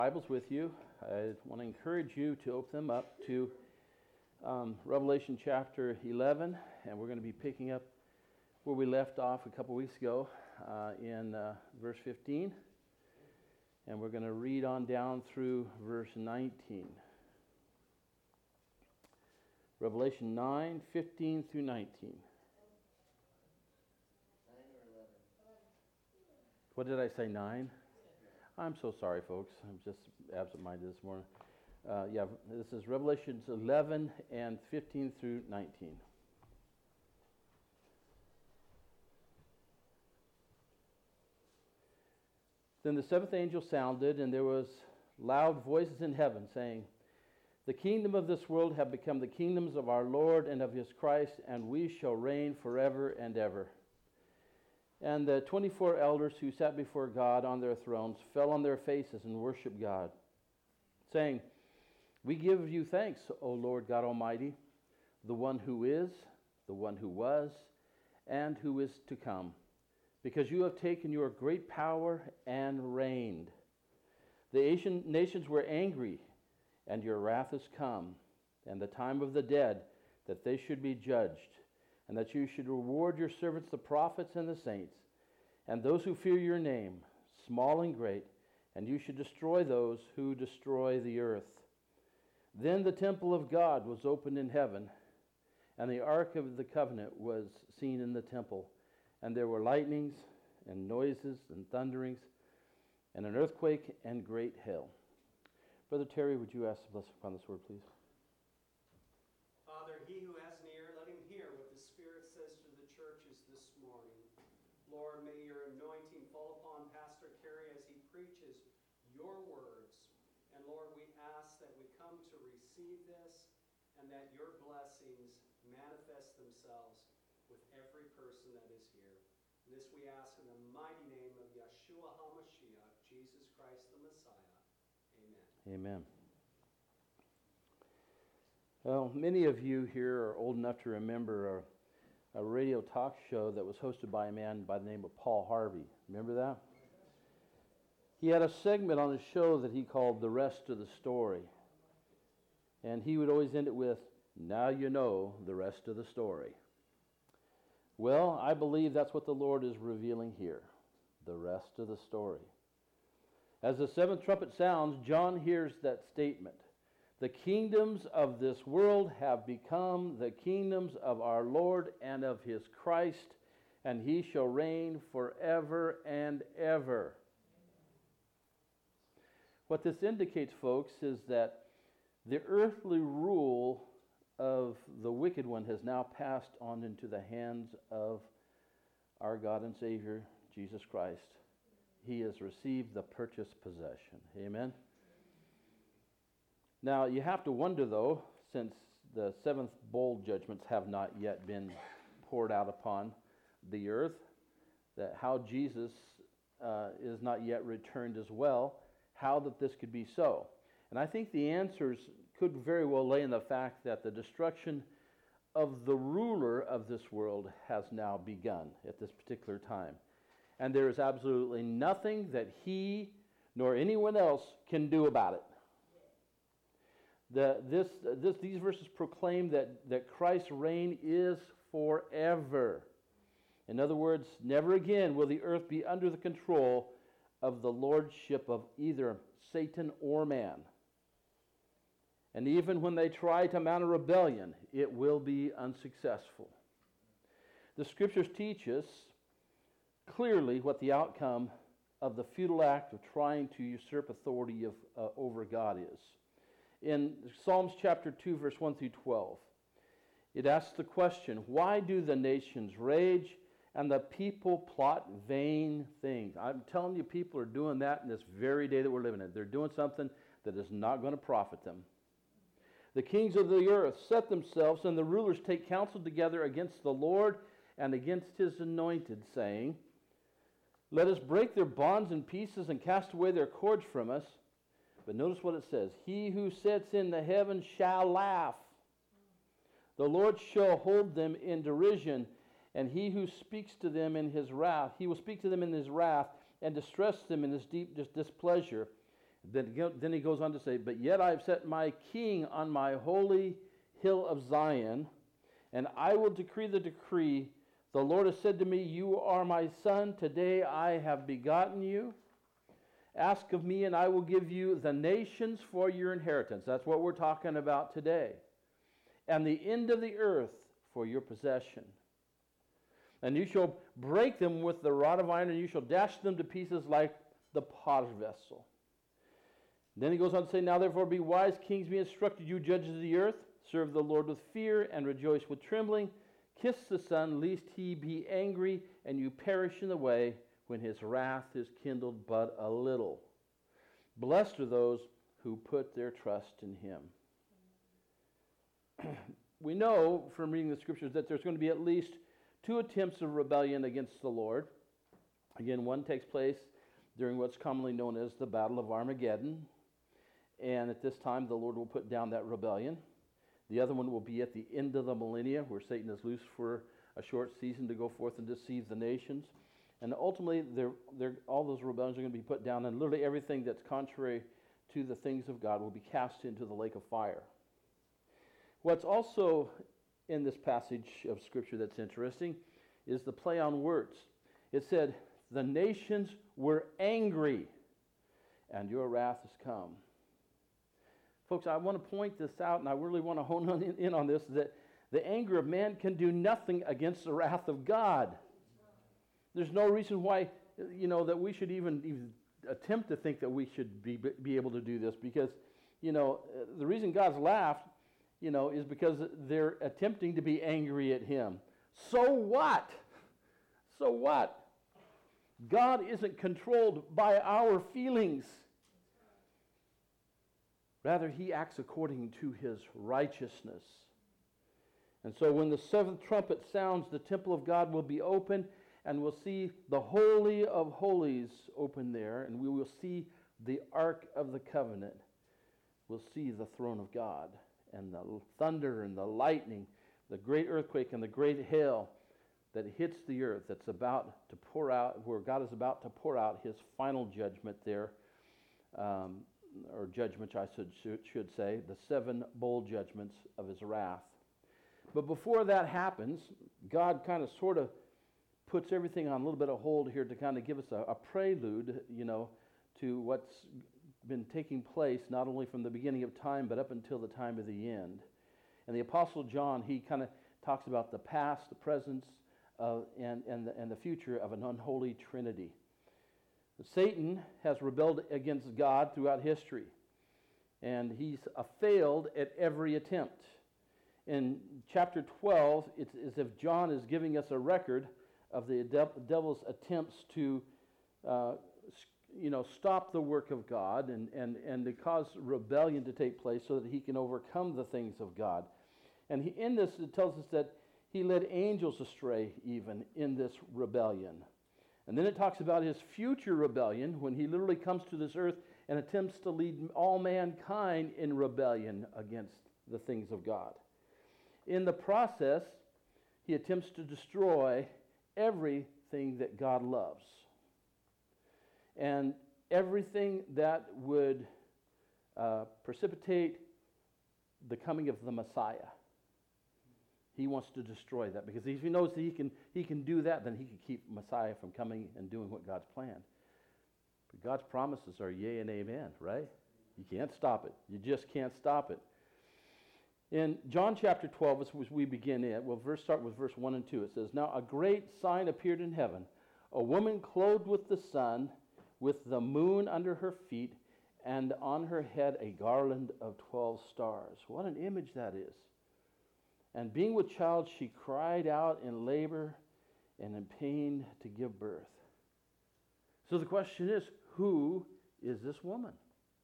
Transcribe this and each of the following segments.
Bibles with you. I want to encourage you to open them up to Revelation chapter 11, and we're going to be picking up where we left off a couple weeks ago in verse 15, and we're going to read on down through verse 19. Revelation 9, 15 through 19. 9 or 11? What did I say, 9? I'm so sorry, folks. I'm just absent-minded this morning. This is Revelations 11 and 15 through 19. Then the seventh angel sounded, and there was loud voices in heaven saying, "The kingdom of this world have become the kingdoms of our Lord and of his Christ, and we shall reign forever and ever." And the 24 elders who sat before God on their thrones fell on their faces and worshiped God, saying, "We give you thanks, O Lord God Almighty, the one who is, the one who was, and who is to come, because you have taken your great power and reigned. The Asian nations were angry, and your wrath is come, and the time of the dead, that they should be judged, and that you should reward your servants, the prophets and the saints, and those who fear your name, small and great, and you should destroy those who destroy the earth." Then the temple of God was opened in heaven, and the ark of the covenant was seen in the temple, and there were lightnings and noises and thunderings, and an earthquake and great hail. Brother Terry, would you ask to bless upon this word, please? Father, he who has an ear, let him hear what the Spirit says to the churches this morning. Lord, may your anointing fall upon Pastor Kerry as he preaches your words. And Lord, we ask that we come to receive this and that your blessings manifest themselves with every person that is here. And this we ask in the mighty name of Yeshua HaMashiach, Jesus Christ the Messiah. Amen. Amen. Well, many of you here are old enough to remember a radio talk show that was hosted by a man by the name of Paul Harvey. Remember that? He had a segment on his show that he called The Rest of the Story. And he would always end it with, "Now you know the rest of the story." Well, I believe that's what the Lord is revealing here, the rest of the story. As the seventh trumpet sounds, John hears that statement. The kingdoms of this world have become the kingdoms of our Lord and of his Christ, and he shall reign forever and ever. What this indicates, folks, is that the earthly rule of the wicked one has now passed on into the hands of our God and Savior, Jesus Christ. He has received the purchased possession. Amen? Now, you have to wonder, though, since the seventh bowl judgments have not yet been poured out upon the earth, that how Jesus is not yet returned as well, how that this could be so. And I think the answers could very well lay in the fact that the destruction of the ruler of this world has now begun at this particular time. And there is absolutely nothing that he nor anyone else can do about it. These verses proclaim that Christ's reign is forever. In other words, never again will the earth be under the control of the lordship of either Satan or man. And even when they try to mount a rebellion, it will be unsuccessful. The Scriptures teach us clearly what the outcome of the futile act of trying to usurp authority over God is. In Psalms chapter 2, verse 1 through 12, it asks the question, "Why do the nations rage and the people plot vain things?" I'm telling you, people are doing that in this very day that we're living in. They're doing something that is not going to profit them. "The kings of the earth set themselves, and the rulers take counsel together against the Lord and against his anointed, saying, 'Let us break their bonds in pieces and cast away their cords from us.'" But notice what it says. "He who sits in the heavens shall laugh. The Lord shall hold them in derision, and he who speaks to them in his wrath, he will speak to them in his wrath and distress them in his deep displeasure. Then he goes on to say, but yet I have set my king on my holy hill of Zion, and I will decree the decree. The Lord has said to me, you are my son. Today I have begotten you. Ask of me, and I will give you the nations for your inheritance. That's what we're talking about today. And the end of the earth for your possession. And you shall break them with the rod of iron, and you shall dash them to pieces like the potter's vessel. Then he goes on to say, now therefore be wise, kings, be instructed, you judges of the earth. Serve the Lord with fear and rejoice with trembling. Kiss the Son, lest he be angry and you perish in the way when his wrath is kindled but a little. Blessed are those who put their trust in him. We know from reading the scriptures that there's going to be at least 2 attempts of rebellion against the Lord. Again, one takes place during what's commonly known as the Battle of Armageddon. And at this time, the Lord will put down that rebellion. The other one will be at the end of the millennia, where Satan is loose for a short season to go forth and deceive the nations. And ultimately, all those rebellions are going to be put down, and literally everything that's contrary to the things of God will be cast into the lake of fire. What's also in this passage of Scripture that's interesting is the play on words. It said, the nations were angry, and your wrath has come. Folks, I want to point this out, and I really want to hone in on this, that the anger of man can do nothing against the wrath of God. There's no reason why, that we should even attempt to think that we should be able to do this, because, the reason God's laughed, is because they're attempting to be angry at him. So what? So what? God isn't controlled by our feelings. Rather, he acts according to his righteousness. And so when the 7th trumpet sounds, the temple of God will be open, and we'll see the Holy of Holies open there, and we will see the Ark of the Covenant. We'll see the throne of God, and the thunder and the lightning, the great earthquake and the great hail that hits the earth that's about to pour out, where God is about to pour out his final judgment there, or judgment, I should say, the 7 bowl judgments of his wrath. But before that happens, God kind of sort of puts everything on a little bit of hold here to kind of give us a prelude, to what's been taking place not only from the beginning of time, but up until the time of the end. And the Apostle John, he kind of talks about the past, the present, and the future of an unholy trinity. Satan has rebelled against God throughout history, and he's failed at every attempt. In chapter 12, it's as if John is giving us a record of the devil's attempts to stop the work of God and to cause rebellion to take place so that he can overcome the things of God. And in this, it tells us that he led angels astray even in this rebellion. And then it talks about his future rebellion when he literally comes to this earth and attempts to lead all mankind in rebellion against the things of God. In the process, he attempts to destroy everything that God loves. And everything that would precipitate the coming of the Messiah. He wants to destroy that, because if he knows that he can do that, then he can keep Messiah from coming and doing what God's planned. But God's promises are yea and amen, right? You can't stop it. You just can't stop it. In John chapter 12, as we begin it, we'll start with verse 1 and 2. It says, now a great sign appeared in heaven, a woman clothed with the sun, with the moon under her feet, and on her head a garland of 12 stars. What an image that is. And being with child, she cried out in labor and in pain to give birth. So the question is, who is this woman?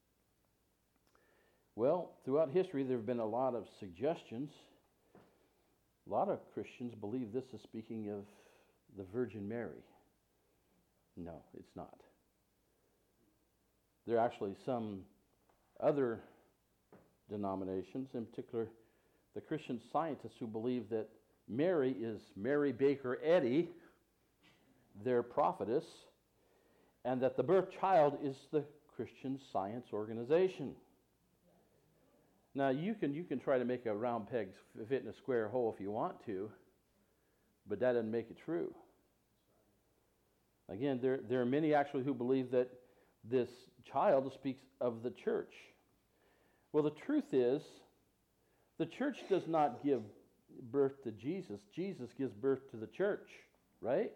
Well, throughout history, there have been a lot of suggestions. A lot of Christians believe this is speaking of the Virgin Mary. No, it's not. There are actually some other denominations, in particular the Christian Scientists, who believe that Mary is Mary Baker Eddy, their prophetess, and that the birth child is the Christian Science organization. Now, you can try to make a round peg fit in a square hole if you want to, but that doesn't make it true. Again, there are many actually who believe that this child speaks of the church. Well, the truth is, the church does not give birth to Jesus. Jesus gives birth to the church, right?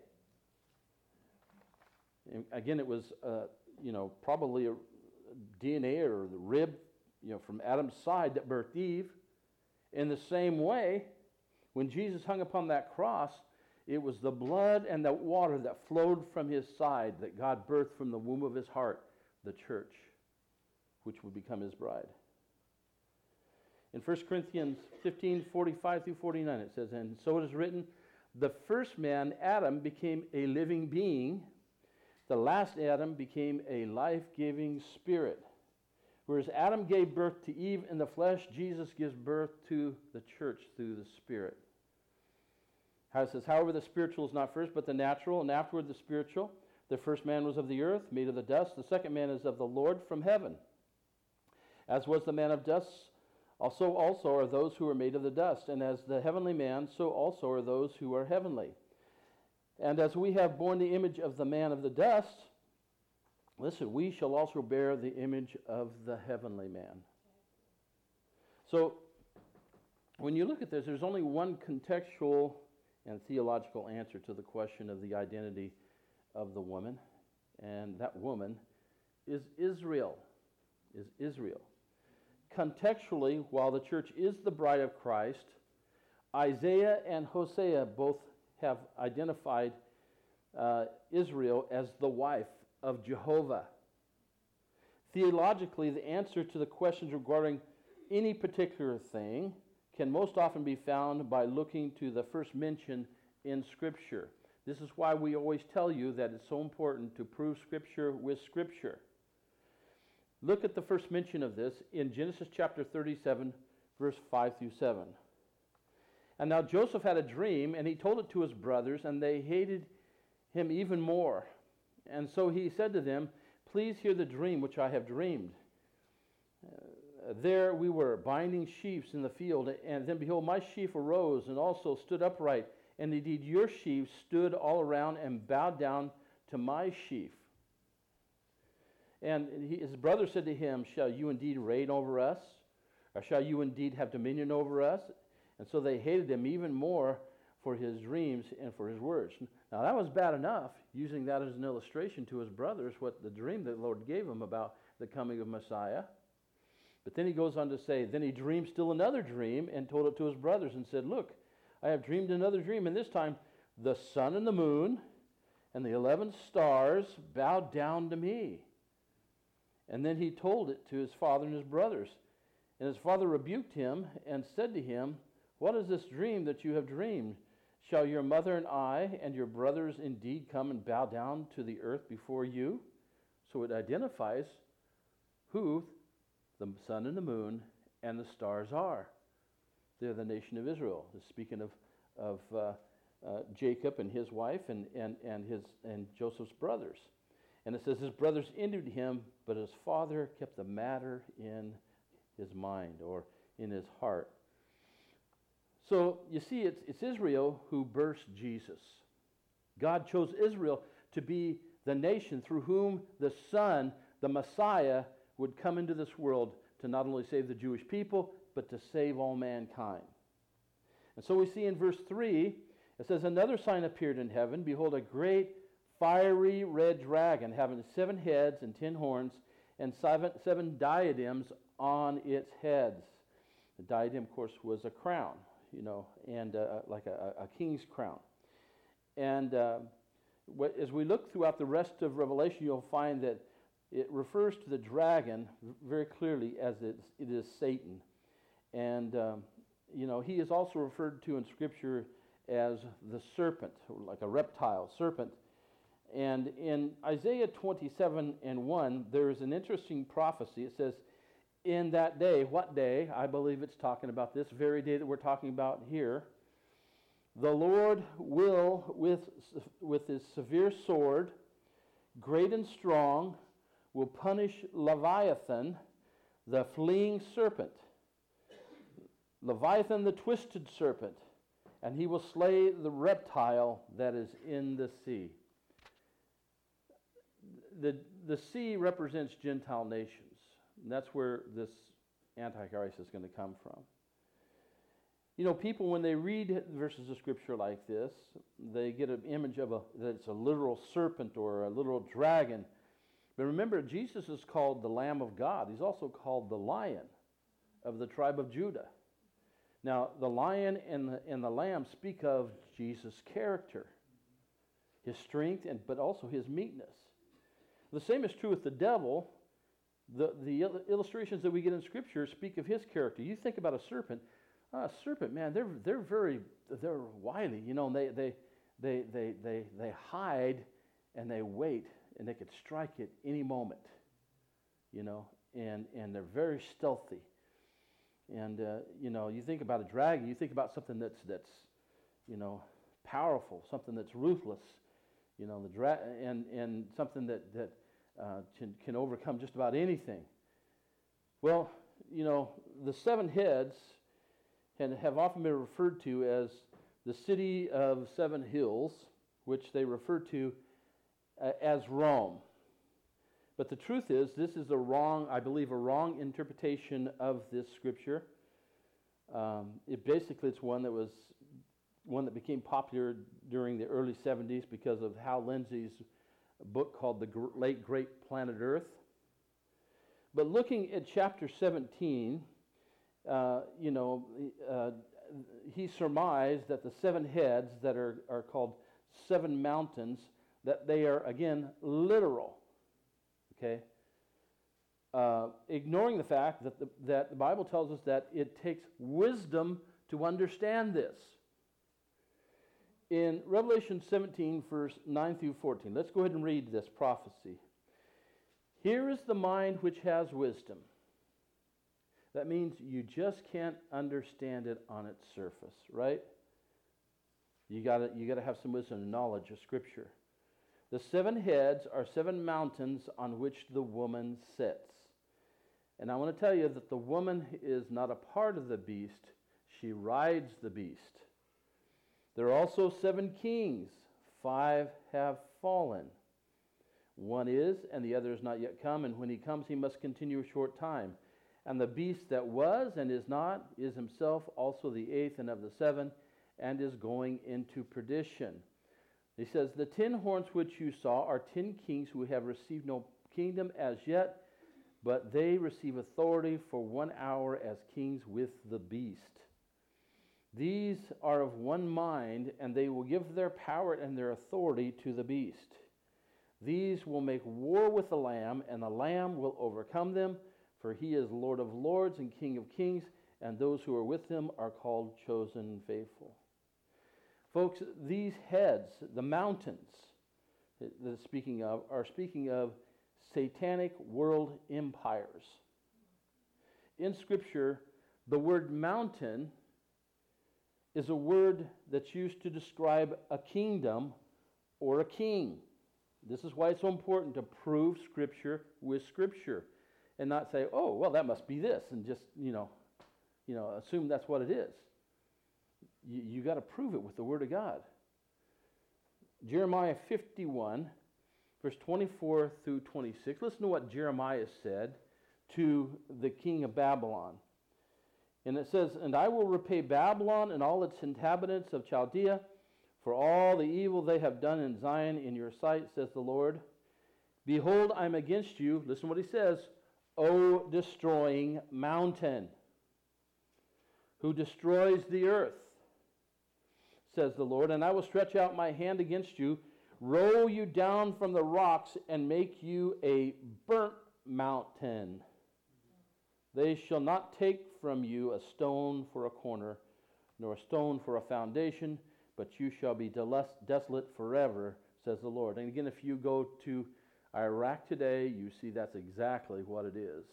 And again, it was, probably a DNA or the rib, from Adam's side that birthed Eve. In the same way, when Jesus hung upon that cross, it was the blood and the water that flowed from his side that God birthed from the womb of his heart, the church, which would become his bride. In 1 Corinthians 15, 45 through 49, it says, "And so it is written, the first man, Adam, became a living being. The last Adam became a life-giving spirit. Whereas Adam gave birth to Eve in the flesh, Jesus gives birth to the church through the Spirit." How it says, "However, the spiritual is not first, but the natural, and afterward the spiritual. The first man was of the earth, made of the dust. The second man is of the Lord from heaven. As was the man of dust, also are those who are made of the dust. And as the heavenly man, so also are those who are heavenly. And as we have borne the image of the man of the dust, listen, we shall also bear the image of the heavenly man." So, when you look at this, there's only one contextual and theological answer to the question of the identity of the woman, and that woman is Israel. Contextually, while the church is the bride of Christ, Isaiah and Hosea both have identified Israel as the wife of Jehovah. Theologically, the answer to the questions regarding any particular thing can most often be found by looking to the first mention in Scripture. This is why we always tell you that it's so important to prove Scripture with Scripture. Look at the first mention of this in Genesis chapter 37, verse 5 through 7. "And now Joseph had a dream, and he told it to his brothers, and they hated him even more. And so he said to them, 'Please hear the dream which I have dreamed. There we were, binding sheaves in the field, and then behold, my sheaf arose and also stood upright, and indeed your sheaves stood all around and bowed down to my sheaf.' And his brother said to him, 'Shall you indeed reign over us? Or shall you indeed have dominion over us?' And so they hated him even more for his dreams and for his words." Now that was bad enough, using that as an illustration to his brothers, what the dream that the Lord gave him about the coming of Messiah. But then he goes on to say, then he dreamed still another dream and told it to his brothers and said, "Look, I have dreamed another dream, and this time the sun and the moon and the 11 stars bowed down to me." And then he told it to his father and his brothers. And his father rebuked him and said to him, "What is this dream that you have dreamed? Shall your mother and I and your brothers indeed come and bow down to the earth before you?" So it identifies who the sun and the moon and the stars are. They're the nation of Israel. It's speaking of Jacob and his wife and Joseph's brothers. And it says his brothers envied him, but his father kept the matter in his mind or in his heart. So you see, it's Israel who births Jesus. God chose Israel to be the nation through whom the Son, the Messiah, would come into this world to not only save the Jewish people, but to save all mankind. And so we see in verse 3, it says, "Another sign appeared in heaven. Behold, a great fiery red dragon, having 7 heads and 10 horns, and 7 diadems on its heads." The diadem, of course, was a crown, and like a king's crown. And as we look throughout the rest of Revelation, you'll find that it refers to the dragon very clearly as it is Satan. And, he is also referred to in Scripture as the serpent, like a reptile, serpent. And in Isaiah 27:1, there is an interesting prophecy. It says, "In that day," what day? I believe it's talking about this very day that we're talking about here. "The Lord will, with his severe sword, great and strong, will punish Leviathan, the fleeing serpent, Leviathan, the twisted serpent, and he will slay the reptile that is in the sea. The sea represents Gentile nations, and that's where this Antichrist is going to come from. You know, people, when they read verses of Scripture like this, they get an image of that it's a literal serpent or a literal dragon. But remember, Jesus is called the Lamb of God. He's also called the Lion of the tribe of Judah. Now, the lion and the lamb speak of Jesus' character, his strength, but also his meekness. The same is true with the devil. The illustrations that we get in Scripture speak of his character. You think about a serpent. A serpent, man, they're wily. You know, and they hide and they wait, and they could strike at any moment. You know, and they're very stealthy. And you know, you think about a dragon, you think about something that's you know, powerful, something that's ruthless. You know, and something that can overcome just about anything. Well, you know, the seven heads have often been referred to as the city of seven hills, which they refer to as Rome. But the truth is, this is I believe a wrong interpretation of this scripture. It's one that became popular during the early 70s because of Hal Lindsey's book called The Late Great Planet Earth. But looking at chapter 17, he surmised that the seven heads that are called seven mountains, that they are, again, literal. Okay? Ignoring the fact that the Bible tells us that it takes wisdom to understand this. In Revelation 17, verse 9 through 14, let's go ahead and read this prophecy. Here is the mind which has wisdom. That means you just can't understand it on its surface, right? You got to have some wisdom and knowledge of Scripture. The seven heads are seven mountains on which the woman sits. And I want to tell you that the woman is not a part of the beast. She rides the beast. There are also seven kings. 5 have fallen. One is, and the other is not yet come. And when he comes, he must continue a short time. And the beast that was and is not is himself also the 8th and of the 7, and is going into perdition. He says, the 10 horns which you saw are 10 kings who have received no kingdom as yet, but they receive authority for 1 hour as kings with the beast. These are of one mind, and they will give their power and their authority to the beast. These will make war with the Lamb, and the Lamb will overcome them, for he is Lord of lords and King of kings, and those who are with him are called chosen and faithful. Folks, these heads, the mountains that it's speaking of, are speaking of satanic world empires. In Scripture, the word mountain is a word that's used to describe a kingdom or a king. This is why it's so important to prove Scripture with Scripture and not say, oh, well, that must be this, and just, assume that's what it is. You got to prove it with the Word of God. Jeremiah 51, verse 24 through 26. Listen to what Jeremiah said to the king of Babylon. And it says, and I will repay Babylon and all its inhabitants of Chaldea for all the evil they have done in Zion in your sight, says the Lord. Behold, I am against you. Listen to what he says. O destroying mountain, who destroys the earth, says the Lord, and I will stretch out my hand against you, roll you down from the rocks, and make you a burnt mountain. They shall not take from you a stone for a corner, nor a stone for a foundation, but you shall be desolate forever, says the Lord. And again, if you go to Iraq today, you see that's exactly what it is.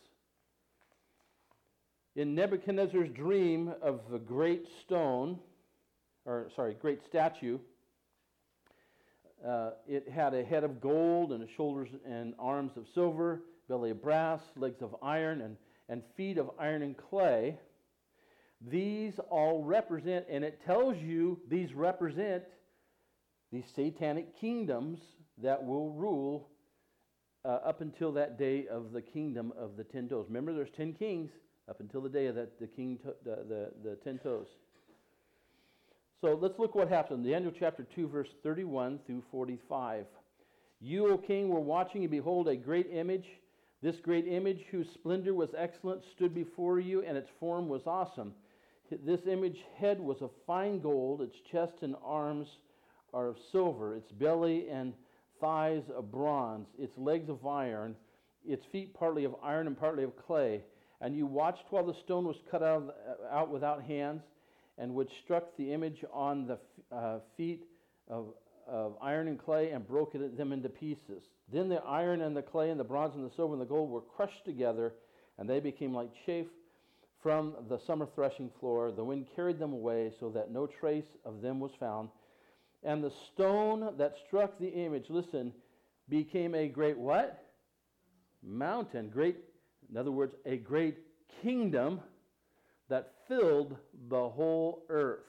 In Nebuchadnezzar's dream of the great statue, It had a head of gold and shoulders and arms of silver, belly of brass, legs of iron, and feet of iron and clay. These all represent, and it tells you these represent these satanic kingdoms that will rule up until that day of the kingdom of the 10 toes. Remember, there's 10 kings up until the day of the 10 toes. So let's look what happens in Daniel chapter 2, verse 31 through 45. You, O king, were watching, and behold, a great image. This great image, whose splendor was excellent, stood before you, and its form was awesome. This image head was of fine gold, its chest and arms are of silver, its belly and thighs of bronze, its legs of iron, its feet partly of iron and partly of clay. And you watched while the stone was cut out without hands, and which struck the image on the feet of iron and clay and broke them into pieces. Then the iron and the clay and the bronze and the silver and the gold were crushed together, and they became like chaff from the summer threshing floor. The wind carried them away, so that no trace of them was found. And the stone that struck the image, listen, became a great what? Mountain. Great, in other words, a great kingdom that filled the whole earth.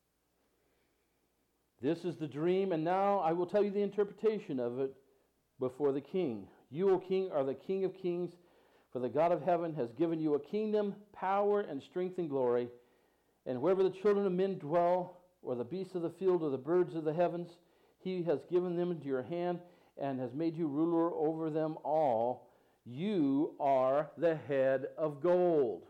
This is the dream, and now I will tell you the interpretation of it before the king. You, O king, are the King of kings, for the God of heaven has given you a kingdom, power, and strength and glory. And wherever the children of men dwell, or the beasts of the field, or the birds of the heavens, he has given them into your hand, and has made you ruler over them all. You are the head of gold.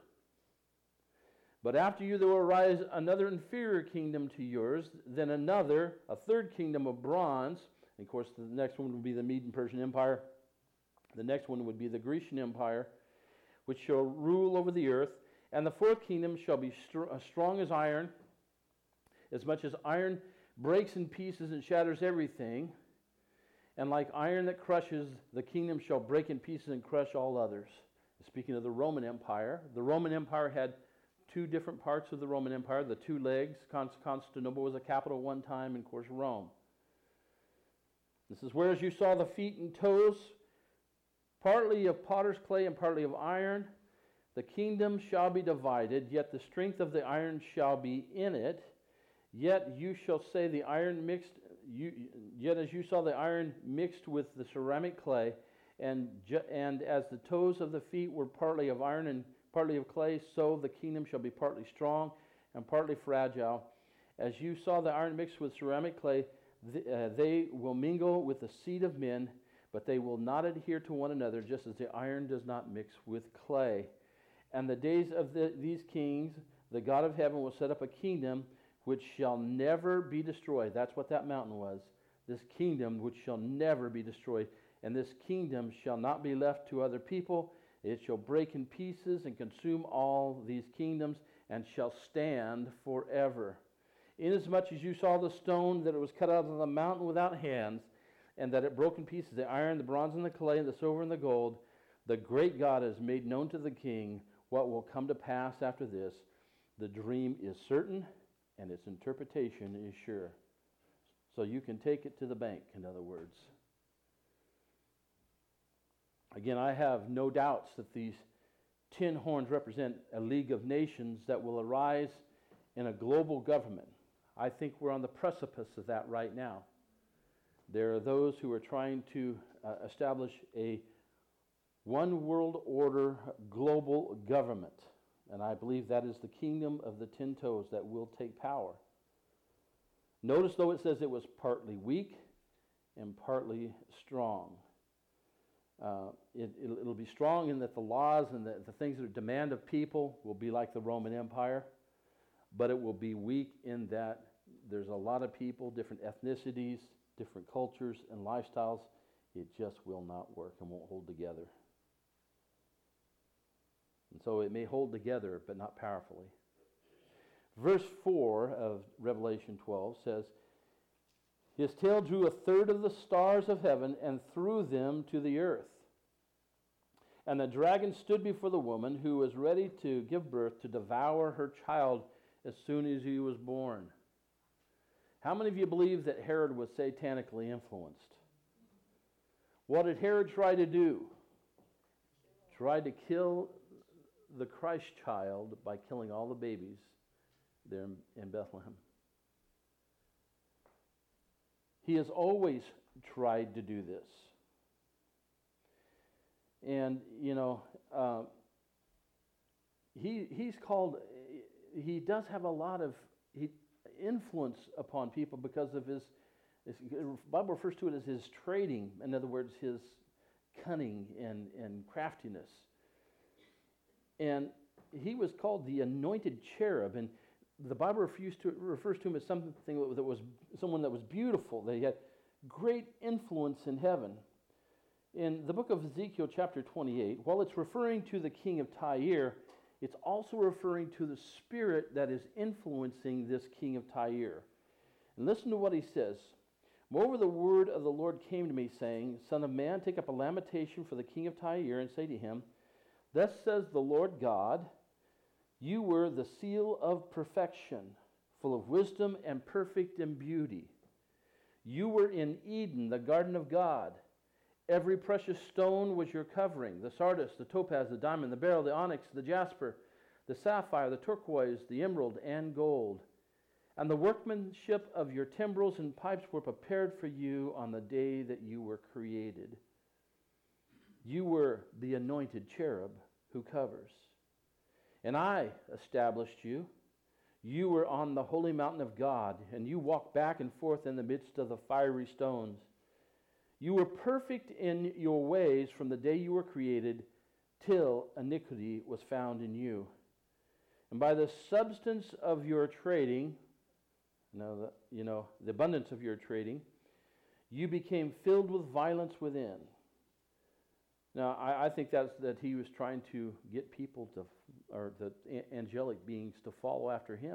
But after you there will arise another inferior kingdom to yours, then another, a third kingdom of bronze. And of course, the next one would be the Medo and Persian Empire. The next one would be the Grecian Empire, which shall rule over the earth. And the fourth kingdom shall be strong as iron, as much as iron breaks in pieces and shatters everything. And like iron that crushes, the kingdom shall break in pieces and crush all others. Speaking of the Roman Empire, the Roman Empire had two different parts of the Roman Empire, the two legs. Constantinople was a capital at one time, and of course Rome. This is whereas you saw the feet and toes, partly of potter's clay and partly of iron. The kingdom shall be divided, yet the strength of the iron shall be in it. Yet you shall say the iron mixed, yet as you saw the iron mixed with the ceramic clay, and as the toes of the feet were partly of iron and partly of clay, so the kingdom shall be partly strong and partly fragile. As you saw the iron mixed with ceramic clay, they will mingle with the seed of men, but they will not adhere to one another, just as the iron does not mix with clay. And the days of these kings, the God of heaven will set up a kingdom which shall never be destroyed. That's what that mountain was. This kingdom which shall never be destroyed. And this kingdom shall not be left to other people. It shall break in pieces and consume all these kingdoms, and shall stand forever. Inasmuch as you saw the stone, that it was cut out of the mountain without hands, and that it broke in pieces the iron, the bronze, and the clay, and the silver, and the gold, the great God has made known to the king what will come to pass after this. The dream is certain, and its interpretation is sure. So you can take it to the bank, in other words. Again, I have no doubts that these 10 horns represent a league of nations that will arise in a global government. I think we're on the precipice of that right now. There are those who are trying to establish a one world order global government. And I believe that is the kingdom of the 10 toes that will take power. Notice, though, it says it was partly weak and partly strong. It'll be strong in that the laws and the things that are demand of people will be like the Roman Empire, but it will be weak in that there's a lot of people, different ethnicities, different cultures and lifestyles. It just will not work and won't hold together. And so it may hold together, but not powerfully. Verse 4 of Revelation 12 says, his tail drew a third of the stars of heaven and threw them to the earth. And the dragon stood before the woman who was ready to give birth to devour her child as soon as he was born. How many of you believe that Herod was satanically influenced? What did Herod try to do? Tried to kill the Christ child by killing all the babies there in Bethlehem. He has always tried to do this. And, he's called, he does have a lot of influence upon people because of his, the Bible refers to it as his trading. In other words, his cunning and craftiness. And he was called the anointed cherub, and the Bible refers to him as something that was someone that was beautiful, that he had great influence in heaven. In the book of Ezekiel chapter 28, while it's referring to the king of Tyre, it's also referring to the spirit that is influencing this king of Tyre. And listen to what he says. Moreover, the word of the Lord came to me, saying, Son of man, take up a lamentation for the king of Tyre, and say to him, Thus says the Lord God, you were the seal of perfection, full of wisdom and perfect in beauty. You were in Eden, the garden of God. Every precious stone was your covering, the sardius, the topaz, the diamond, the beryl, the onyx, the jasper, the sapphire, the turquoise, the emerald, and gold. And the workmanship of your timbrels and pipes were prepared for you on the day that you were created. You were the anointed cherub who covers. And I established you. You were on the holy mountain of God, and you walked back and forth in the midst of the fiery stones. You were perfect in your ways from the day you were created till iniquity was found in you. And by the substance of your trading, the abundance of your trading, you became filled with violence within. Now, I think that he was trying to get people or the angelic beings to follow after him.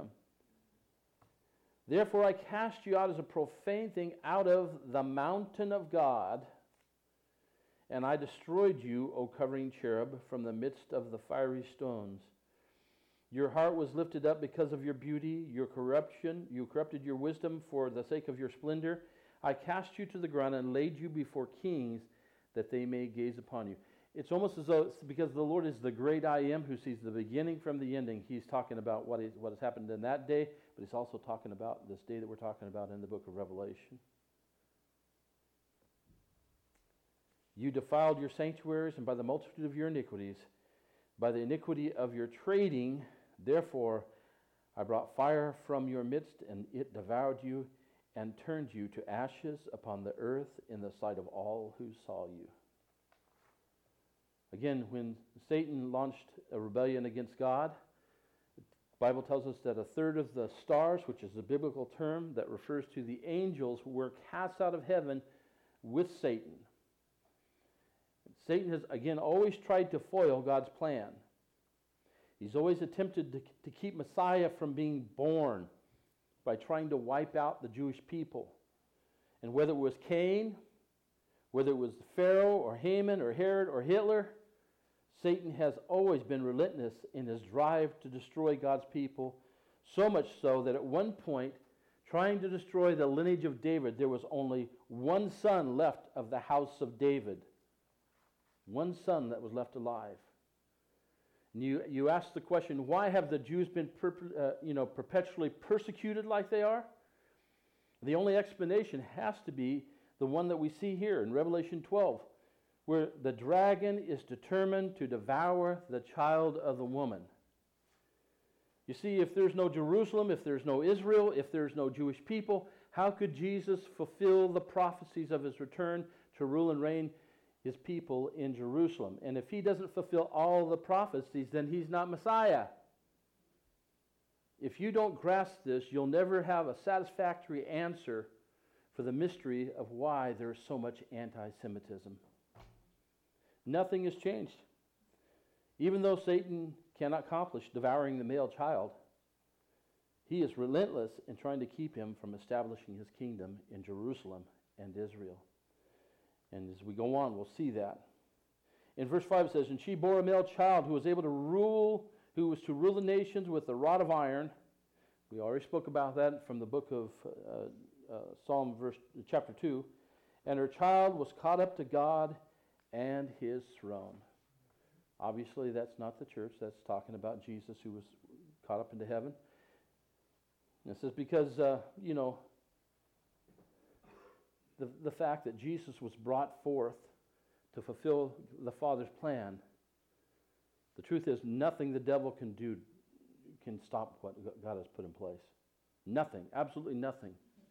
Therefore, I cast you out as a profane thing out of the mountain of God, and I destroyed you, O covering cherub, from the midst of the fiery stones. Your heart was lifted up because of your beauty, your corruption. You corrupted your wisdom for the sake of your splendor. I cast you to the ground and laid you before kings, that they may gaze upon you. It's almost as though it's because the Lord is the great I am who sees the beginning from the ending. He's talking about what has happened in that day, but he's also talking about this day that we're talking about in the book of Revelation. You defiled your sanctuaries, and by the multitude of your iniquities, by the iniquity of your trading, therefore I brought fire from your midst, and it devoured you, and turned you to ashes upon the earth in the sight of all who saw you. Again, when Satan launched a rebellion against God, the Bible tells us that a third of the stars, which is a biblical term that refers to the angels, were cast out of heaven with Satan. Satan has, again, always tried to foil God's plan. He's always attempted to keep Messiah from being born by trying to wipe out the Jewish people. And whether it was Cain, whether it was Pharaoh or Haman or Herod or Hitler, Satan has always been relentless in his drive to destroy God's people, so much so that at one point, trying to destroy the lineage of David, there was only one son left of the house of David. One son that was left alive. And you ask the question, why have the Jews been perpetually persecuted like they are? The only explanation has to be the one that we see here in Revelation 12, where the dragon is determined to devour the child of the woman. You see, if there's no Jerusalem, if there's no Israel, if there's no Jewish people, how could Jesus fulfill the prophecies of his return to rule and reign his people in Jerusalem? And if he doesn't fulfill all the prophecies, then he's not Messiah. If you don't grasp this, you'll never have a satisfactory answer for the mystery of why there is so much anti-Semitism. Nothing has changed. Even though Satan cannot accomplish devouring the male child, he is relentless in trying to keep him from establishing his kingdom in Jerusalem and Israel. And as we go on, we'll see that. In verse 5 it says, And she bore a male child who was to rule the nations with a rod of iron. We already spoke about that from the book of Psalm chapter 2. And her child was caught up to God and his throne. Obviously, that's not the church. That's talking about Jesus who was caught up into heaven. And it says because, the fact that Jesus was brought forth to fulfill the Father's plan, the truth is nothing the devil can do can stop what God has put in place. Nothing, absolutely nothing.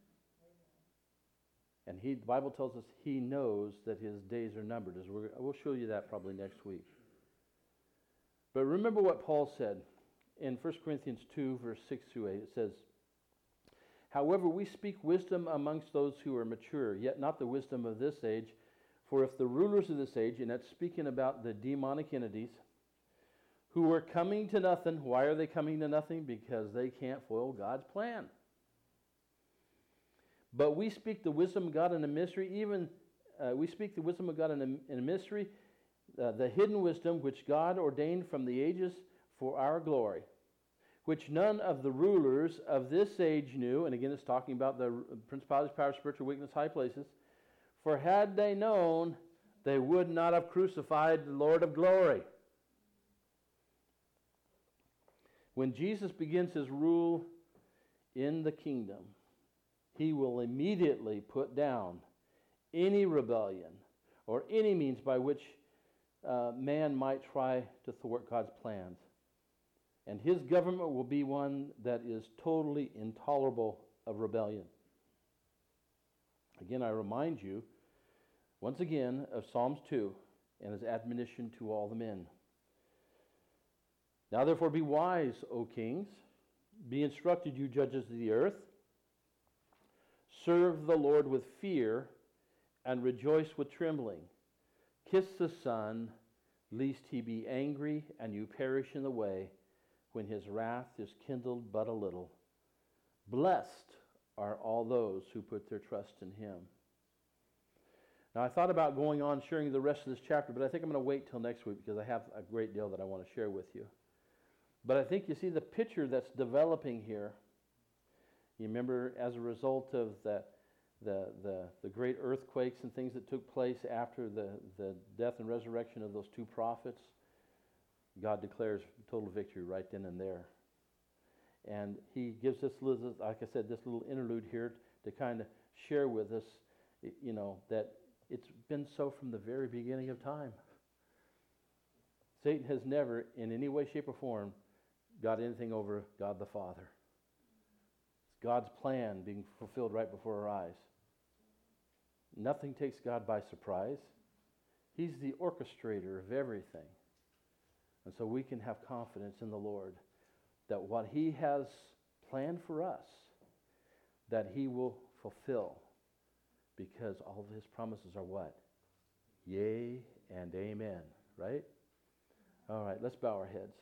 And the Bible tells us he knows that his days are numbered. We'll show you that probably next week. But remember what Paul said in 1 Corinthians 2, verse 6 through 8. It says, however, we speak wisdom amongst those who are mature, yet not the wisdom of this age. For if the rulers of this age, and that's speaking about the demonic entities, who are coming to nothing. Why are they coming to nothing? Because they can't foil God's plan. But we speak the wisdom of God in a mystery, we speak the wisdom of God in a mystery, the hidden wisdom which God ordained from the ages for our glory, which none of the rulers of this age knew. And again, it's talking about the principalities, power, spiritual weakness, high places. For had they known, they would not have crucified the Lord of glory. When Jesus begins his rule in the kingdom, he will immediately put down any rebellion or any means by which man might try to thwart God's plans. And his government will be one that is totally intolerable of rebellion. Again, I remind you, once again, of Psalms 2 and his admonition to all the men. Now therefore be wise, O kings. Be instructed, you judges of the earth. Serve the Lord with fear and rejoice with trembling. Kiss the Son, lest he be angry and you perish in the way, when his wrath is kindled but a little. Blessed are all those who put their trust in him. Now, I thought about going on sharing the rest of this chapter, but I think I'm going to wait till next week because I have a great deal that I want to share with you. But I think you see the picture that's developing here. You remember as a result of the great earthquakes and things that took place after the death and resurrection of those two prophets, God declares total victory right then and there. And he gives us, like I said, this little interlude here to kind of share with us, that it's been so from the very beginning of time. Satan has never, in any way, shape, or form, got anything over God the Father. It's God's plan being fulfilled right before our eyes. Nothing takes God by surprise. He's the orchestrator of everything. And so we can have confidence in the Lord that what he has planned for us, that he will fulfill, because all of his promises are what? Yea and amen, right? All right, let's bow our heads.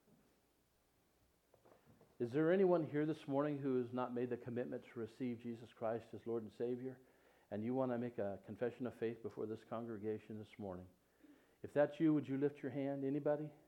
Is there anyone here this morning who has not made the commitment to receive Jesus Christ as Lord and Savior, and you want to make a confession of faith before this congregation this morning? If that's you, would you lift your hand? Anybody?